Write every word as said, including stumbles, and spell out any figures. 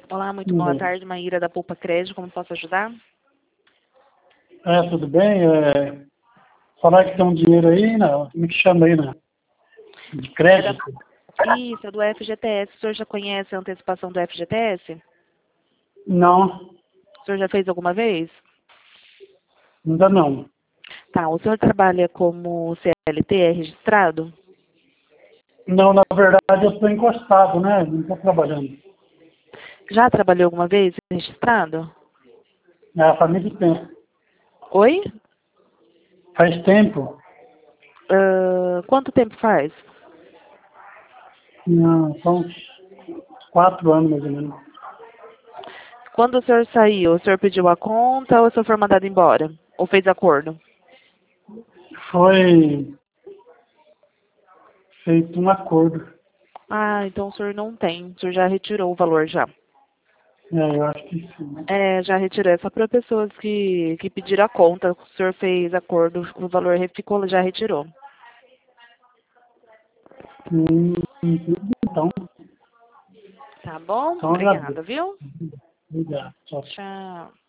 Olá, muito Tudo boa bem. tarde, Maíra da Poupa Crédito, como posso ajudar? É, tudo bem? É, falar que tem um dinheiro aí, não, como é que chama aí, né? De É da... crédito? Isso, é do F G T S. O senhor já conhece a antecipação do F G T S? Não, O senhor já fez alguma vez? ainda não. Tá, o senhor trabalha como C L T, é registrado? Não, na verdade eu estou encostado, né? Não estou trabalhando. Já trabalhou alguma vez registrado? É, faz muito tempo. Oi? Faz tempo? Ah, quanto tempo faz? Não, são uns quatro anos mais ou menos. Quando o senhor saiu, o senhor pediu a conta ou o senhor foi mandado embora? Ou fez acordo? Foi feito um acordo. Ah, então o senhor não tem. O senhor já retirou o valor já. É, eu acho que sim, né? É, já retirou. É só para pessoas que, que pediram a conta. O senhor fez acordo, o valor ficou, já retirou. Hum, então, Tá bom? então eu Obrigada, agradeço. viu? Obrigado. Tchau. Tchau.